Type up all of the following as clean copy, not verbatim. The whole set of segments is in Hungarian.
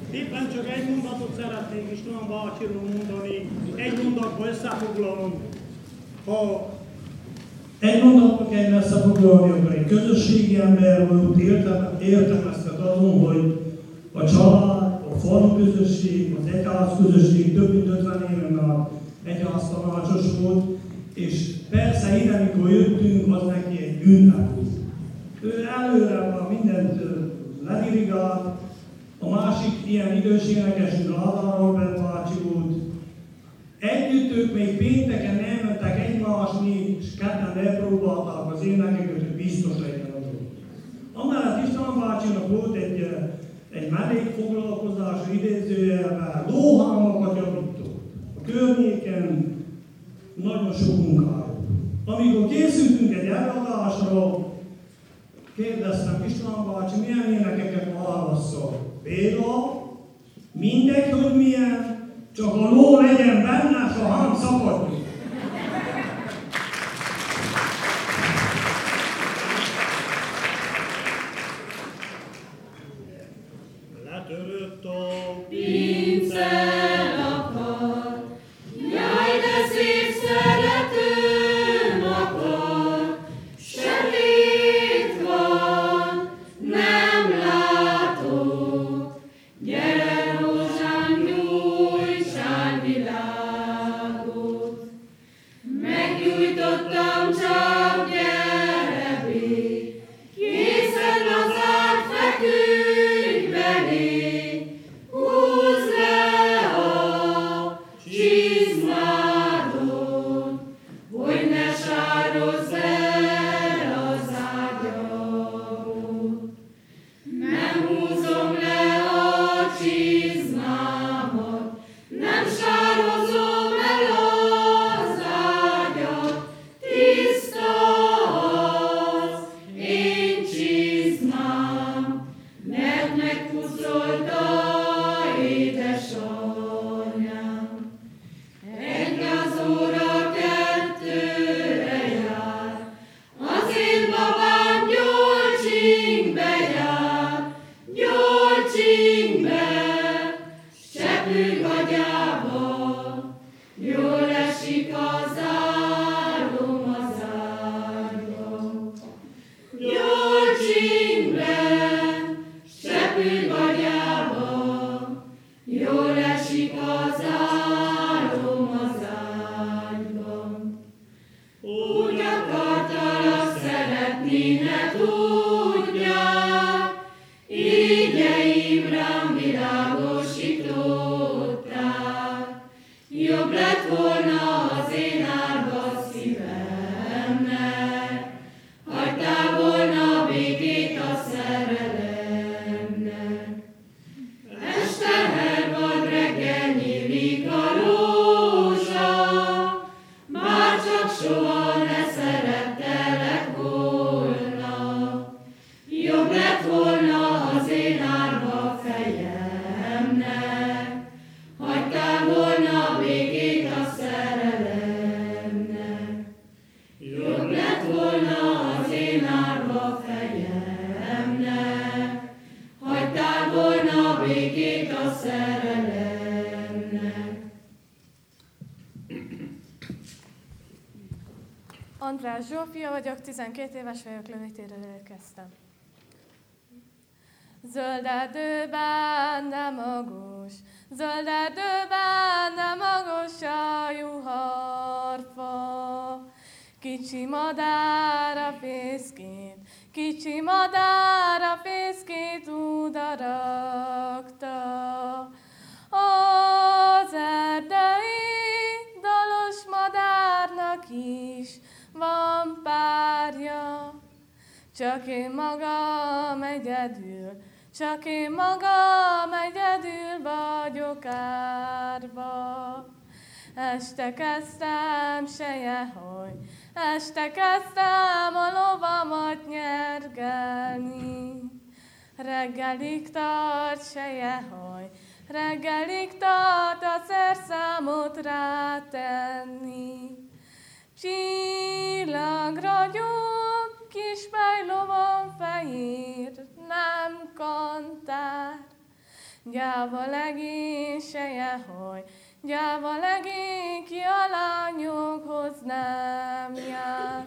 Éppen csak egy mondatot szeretnék István bácsiról mondani, egy mondatba összefoglalom. Ha egy mondatba kell összefoglalni, akkor egy közösségi ember volt, értelmeztet azon, hogy a család, a falu közösség, az egyház közösség több mint 50 éven át egyháztanácsos volt, és persze ide, mikor jöttünk, az neki egy ünnep. Ő előre már mindent ledirigált. A másik ilyen idős énekesünk Lázár Albert bácsi volt. Együtt ők még pénteken elmentek egymásni, és ketten elpróbálták az énekeket, hogy biztos legyen azon. Amellett István bácsinak volt egy mellékfoglalkozás idézőjelben, lóhámokat javított. A környéken nagyon sok munkája. Amikor készültünk egy előadásra, kérdeztem István bácsi, milyen énekeket válasszol? Béla, mindegy, hogy milyen, csak a ló legyen benne, s a hang szakadjon. Letörött a pincel akar, jaj, de szép szeretőm akar, sötét van, nem látok, gyere rózsám, nyújtsál világot, meggyújtottam, csak gyere bé, készen az árt feküdj belé, húzd le a csizmádon, hogy ne sározz el az ágyamon. Nem húzom le a csizmámat, nem sározom el az ágyat, tiszta az én csizmám, mert megpucolta édesanyám. 1 óra 2-re jár, az én babám Gyolcsingbe jár, Gyolcsingbe, s cseplőgagyába, jól esik az álom az ágyba. Gyolcsingbe, s cseplőgagyába, jól esik az álom az ágyban. Úgy akartalak szeretni, ne tudják, irigyeim rám világosították. Jobb lett volna az én árva szívemnek, hagytál volna békét a szerelemnek. Este hervad, reggel nyílik a rózsa, bár csak soha ne szerettelek volna. Jobb lett volna az én árva fejemnek, hagytál volna békét a szerelemnek. Jobb lett volna az én árva fejemnek, hagytál volna békét a szerelemnek. András Zsófia vagyok, 12 éves vagyok, Lövétérről érkeztem. Zöld erdőben nem magos, zöld erdőben nem magos a juharfa. Kicsi madár a fészkét, kicsi madár a fészkét útra rakta. Az erdei dalos madárnak is van párja, csak én magam egyedül, csak én magam egyedül vagyok árva. Este kezdtem sejehogy, este kezdtem a lovamat nyergelni. Reggelig tart sejehogy, reggelig tart a szerszámot rátenni. Csillagragyog, kis fejlovam fehér, nem kantár. gyáva legény seje, hogy gyáva legény, ki a lányokhoz nem jár.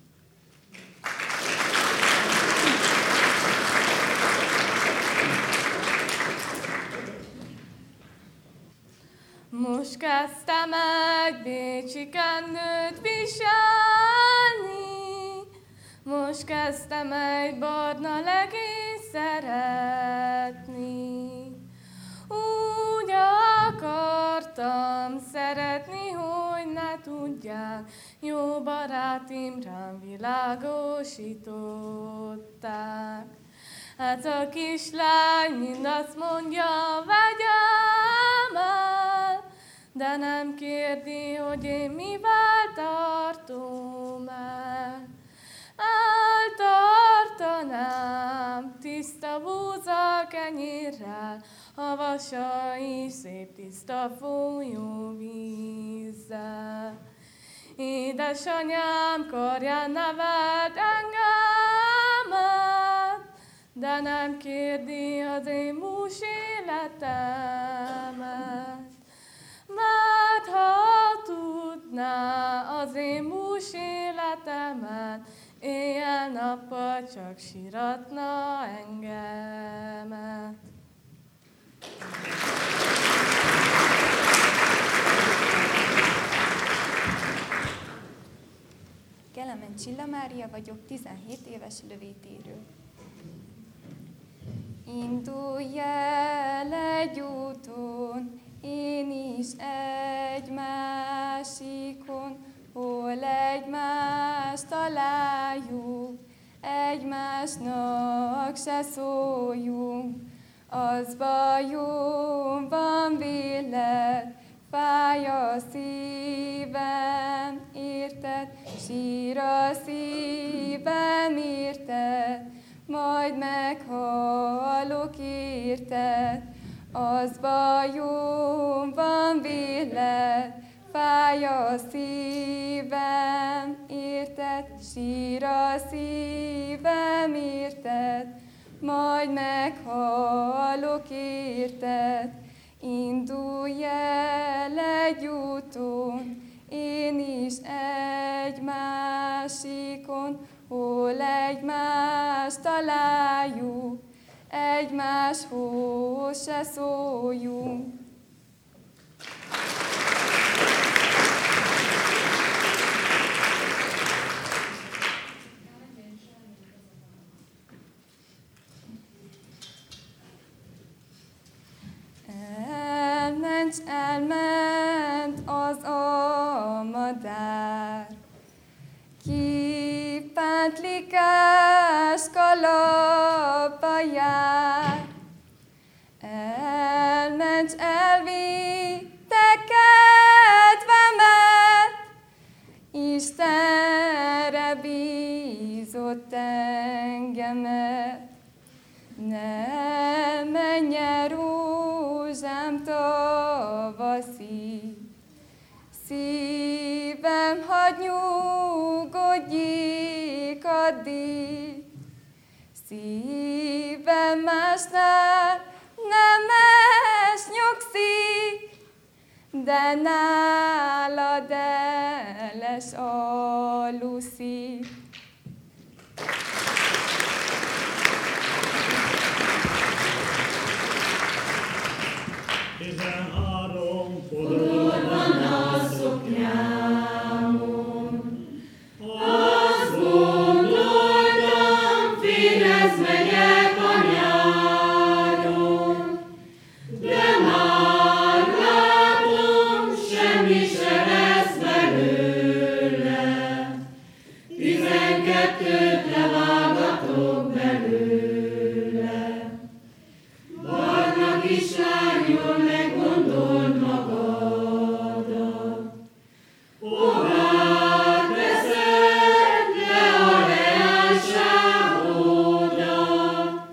Most kezdte meg bécsi kendőt viselni, most kezdtem egy barna legény szeretni. Úgy akartam szeretni, hogy ne tudják, jó barátim rám világosították. Hát a kislány mind azt mondja, vegyem el, de nem kérdi, hogy én mivel tartom el. Eltartanám tiszta búza kenyérrel, a vasai szép tiszta folyóvízzel. Édesanyám karján nevelt engemet, de nem kérdi az én bús életemet. Mert ha tudná az én bús életemet, éjjel-nappal csak síratna engemet. Kelemen Csilla Mária vagyok, 17 éves lövétérő. Indulj el egy úton, én is egy másikon, hol egymást találjuk, egymásnak se szóljunk. Az bajom van véled, fáj a szívem, érted? Sír a szívem, érted? Majd meghalok, érted? Az bajom van véled, fáj a szívem, érted? Sír a szívem, érted? Majd meghalok, érted? Indulj el egy úton, én is egy másikon, hol egymást találjuk, egymáshoz se szóljunk. Elment az almadár, kipántlikás kalapba jár. Elment, elvitte kedvemet, Istenre bízott engemet. Ne menj el, rózsám tavaszi, szívem, hadd nyugodjék addig. Szívem másnál nem nyugszik, de nálad eles aluszik. Fodorban a szoknyámon, azt gondoltam, férhez megyek a nyáron, de már látom, semmi se lesz belőle, 12-t levágatok belőle. Barna kislányom, meggondold magadat, hová teszed le a leányságodat.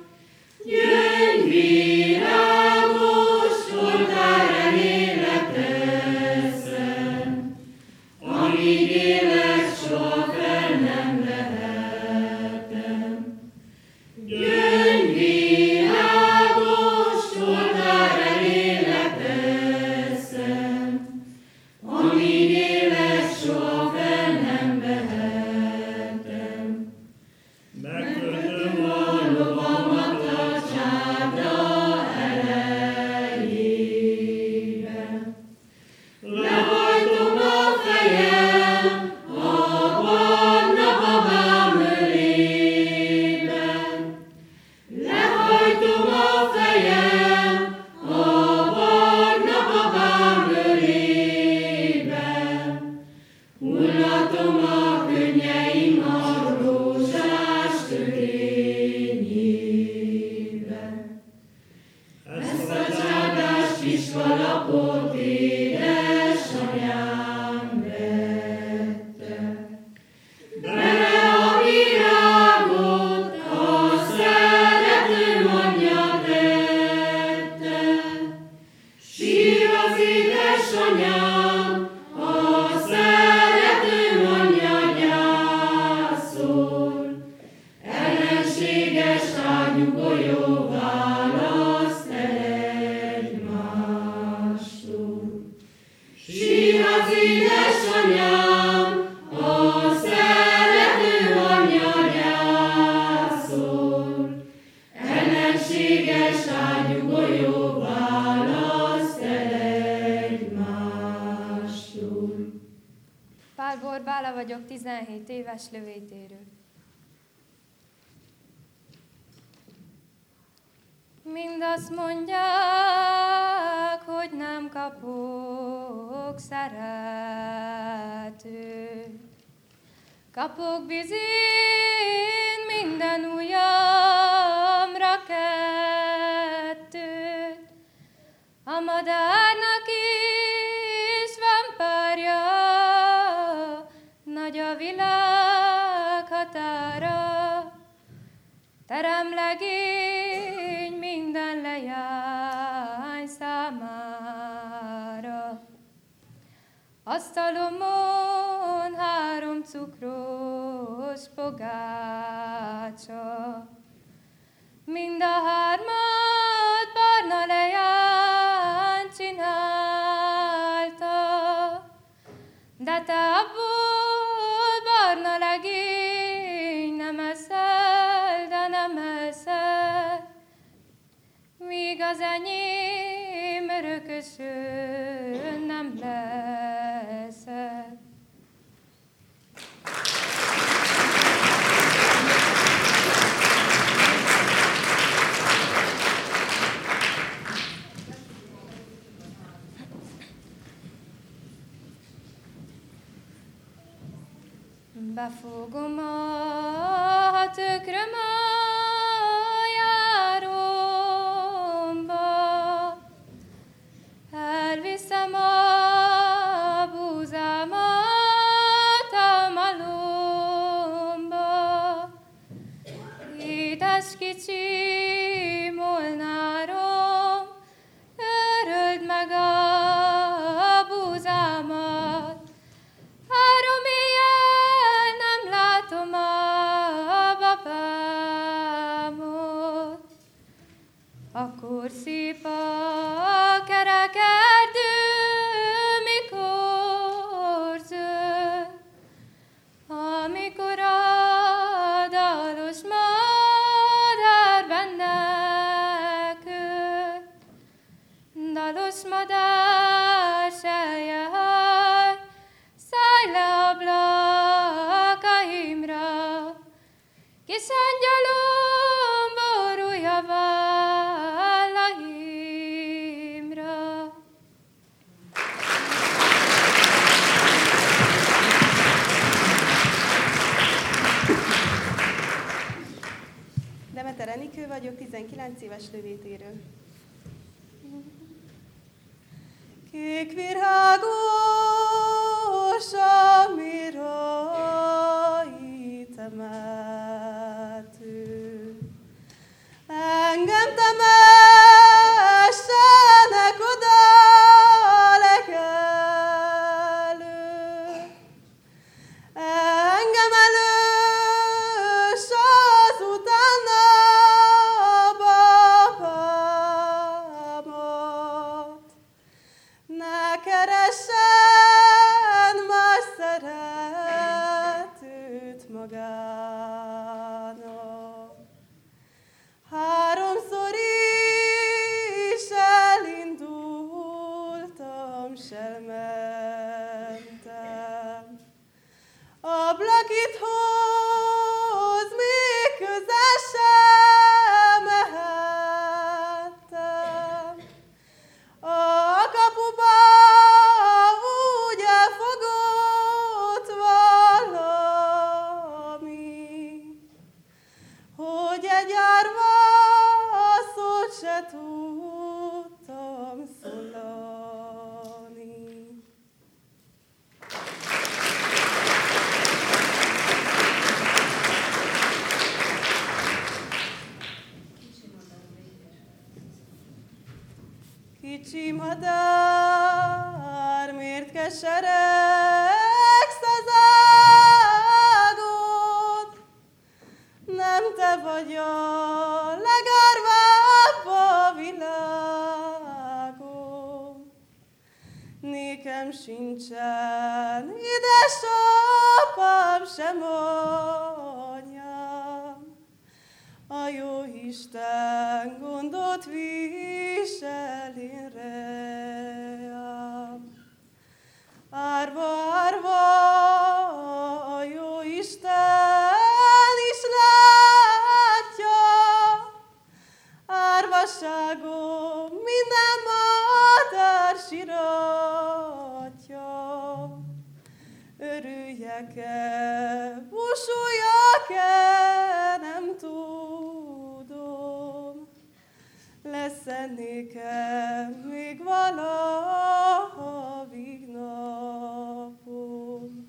Gyöngyvirágos voltál remélek teszem, amíg élek, soha fel nem lehetem. Gyöngyvirágos voltál kis kalapot édesanyám vette. Bele a virágot a szeretőm anyja tette. Sír az édesanyám, a szeretőm anyja gyászol. Ellenséges ágyú golyó választ el egymástól. Sír az édesanyám, a szerető anyja gyászol. Ellenséges ágyú golyó választ el egymástól. Pál Borbála vagyok, 17 éves, lövétérő. Mind azt mondják, hogy nem kapok szeretőt. Kapok bizony minden ujjamra kettőt. A madárnak is van párja, nagy a világ határa. Teremlegény minden lejány számára. Asztalomon 3 cukros pogácsa. Mind a 3-at barna lejány csinálta. De te abból barna legény nem eszel, de nem eszel, míg az enyém örökösön nem leszel. Befogom a tökröm a járomba, elviszem a búzámat a malomba. Édes kicsi molnárom, öröld meg a búzámat. 3 éjjel nem látom a babámot. Akkor szép a kerek erdő, mikor zöld, amikor a dalos madár benne költ. Dalos madár selje haj, szállj le ablakaimra, kis angyalom, borulj a vállaimra. Demeter Enikő vagyok, 19 éves, lövétérő. Kék virágos a mirai temető. Engem temessenek oda legelő. Engem elős azután a babámat. Ne keresse Kicsi madár, miért keseregsz az ágod? Nem te vagy a legárvább a világon. Nékem sincsen édesapám sem anyám. A jó Isten gondot visel én reám. Árva, árva, a jó Isten is látja, árvaságom minden madár siratja. Örüljek-e, búsuljak-e, nem tudom. Lesz-e nékem még valaha napom?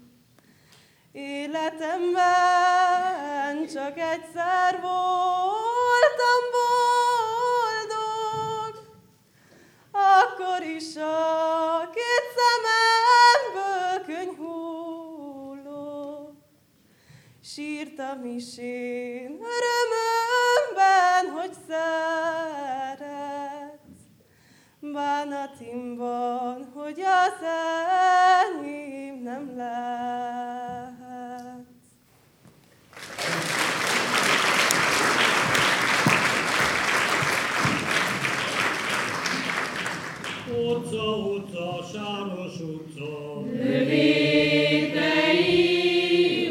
Életemben csak egyszer voltam boldog, akkor is a két szememből könny hullott. Sírtam is én örömömben, hogy szeretsz, bánatimban, hogy az enyém nem lehetsz. Utca, utca, sáros utca, Lövétei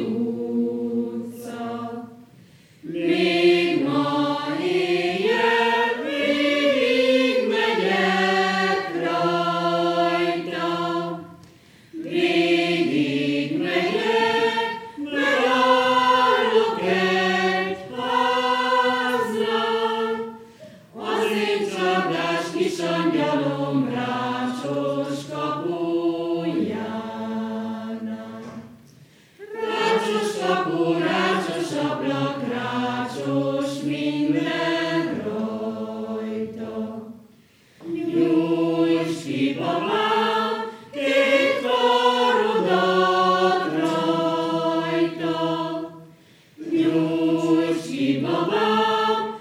utca, még ma éjjel végig megyek rajta, végig megyek, megállok egy háznál, az én csapdás kis angyalom rácsos kapujánál. Rácsos kapu, rácsos ablak, rácsos minden rajta. Nyújts ki, babám, két karodat rajta. Nyújts ki, babám,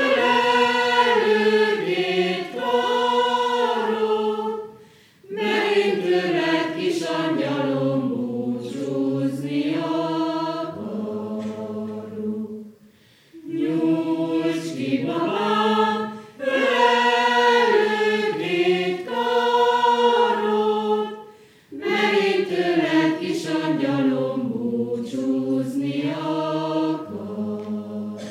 ölelő két karod, megint tőled, kis angyalom, búcsúzni akarok. Nyújts ki, babám, ölelő két karod, megint tőled, kis angyalom, búcsúzni akarok.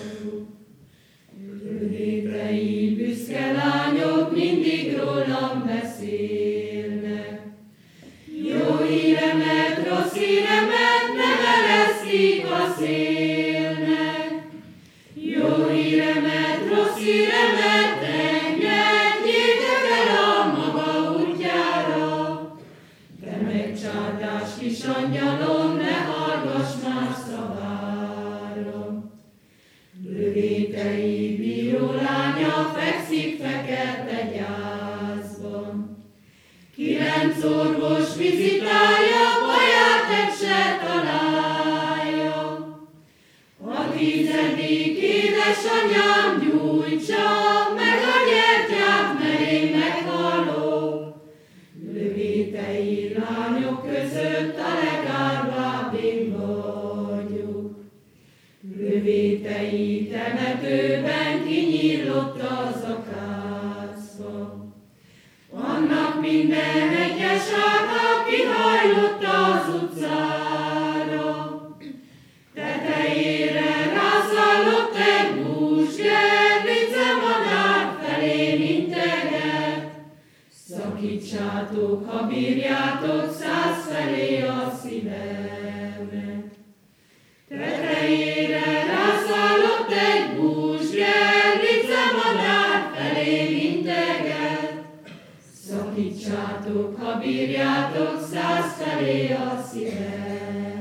Lövétei büszke lányok mindig rólam beszélnek. Jó híremet, rossz híremet nem eresztik a szélnek. Jó híremet, rossz híremet engedjétek el a maga útjára. Te meg csádás kis angyalom, ne hallgass más szavára. Lövétei bírólánya fekszik fekete gyászban. 9 orvos vizitálja, baját egy se találja. A 10. édesanyám gyújtsa meg a gyertyát, mert én meghalok. Lövétei lányok között a legárvább én vagyok. Lövétei temetőben kinyílott az akácfa. Annak minden egyes ága kihajlott az utcára. Tetejére rászállott egy búzsgerlice, madár felé integet. Szakítsátok, ha bírjátok, 100 felé a szívemet. Tetejére rászállott egy búzsgerlice, madár felé integet. Szakítsátok, ha bírjátok, 100 felé a szívemet.